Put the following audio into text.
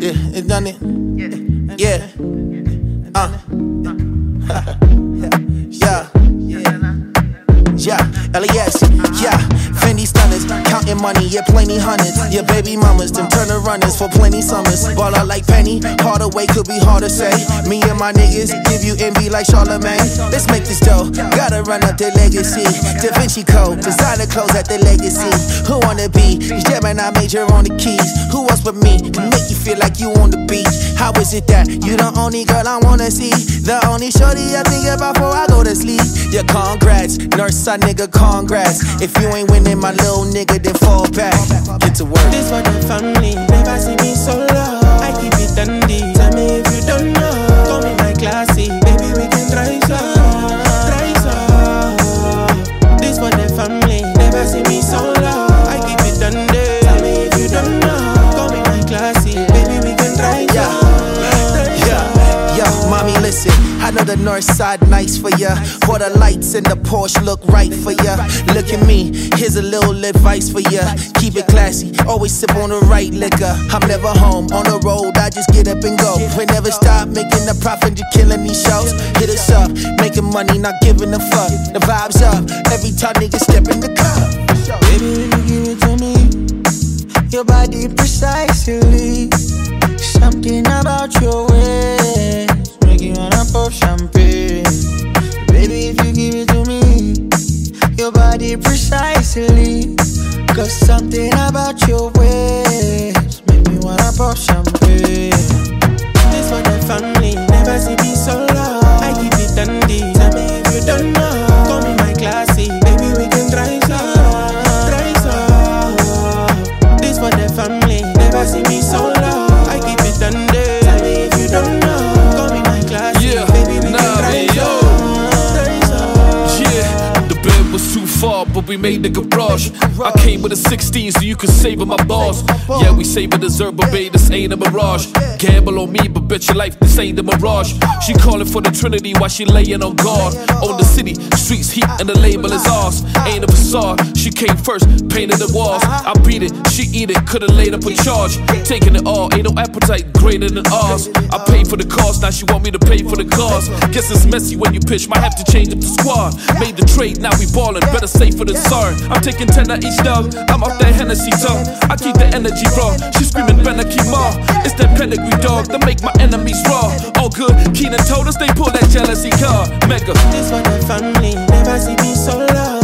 it done it. Yeah. Yeah, LES, yeah, Fendi stunners, counting money, yeah, plenty hundreds. Yeah, baby mamas, them turner runners for plenty summers. Ball out like Penny, harder way could be hard to say. Me and my niggas give you envy like Charlemagne. Let's make this dough, gotta run up the legacy. Da Vinci Code, designer clothes at the legacy. Who wanna be? Gemini major on the keys. Who else but me can make you feel like you on the beach? How is it that you the only girl I wanna see? The only shorty I think about before I go to sleep. Yeah, congrats, Northside nigga, congrats. If you ain't winning, my little nigga, then fall back. Get to work. This for the family, never see me solo. I keep it dandy. Tell me if you don't know. Call me my classy, baby we can try some, try some. This for the family, never see me solo. I keep it dandy. Tell me if you don't know. Call me my classy, baby we can try some. Yo, mommy, listen. I know the north side nice for ya. For the lights and the Porsche look right for ya. Look at me, here's a little advice for ya. Keep it classy, always sip on the right liquor. I'm never home, on the road, I just get up and go. We never stop making a profit, just killing these shows. Hit us up, making money, not giving a fuck. The vibe's up, every time niggas step in the club. Baby, when you give it to me, your body precisely. Something about your ways make you wanna pop champagne. Baby, if you give it to me, your body precisely. Cause something about your ways make me wanna pop champagne. This for the family, never see me solo. I keep it dandy. Tell me if you don't know. Call me my classy, baby we can try some, try some. This for the family, never see me solo. I keep it dandy. Tell me if you don't know. Call me my classy, baby we can try some. Yeah, the bed was too far, but we made the garage. I came with a 16 so you could savor my bars. Yeah, we savor dessert, but babe, this ain't a mirage. Gamble on me, but bet your life this ain't a mirage. She calling for the Trinity while she laying on guard. On the city, streets heat and the label is ours. Ain't a facade, she came first, painted the walls. I beat it, she eat it, could've laid up a charge. Taking it all, ain't no appetite greater than ours. I paid for the cost, now she want me to pay for the cars. Guess it's messy when you pitch, might have to change up the squad. Made the trade, now we ballin', better save for the CERN. I'm taking 10 of each dog, I'm off that Hennessy tongue. I keep the energy raw, she screaming Benaki Ma. It's that pedigree dog that make my enemies raw. All good, Keenan told us they pull that jealousy car. Mega. This for the family, never see me solo.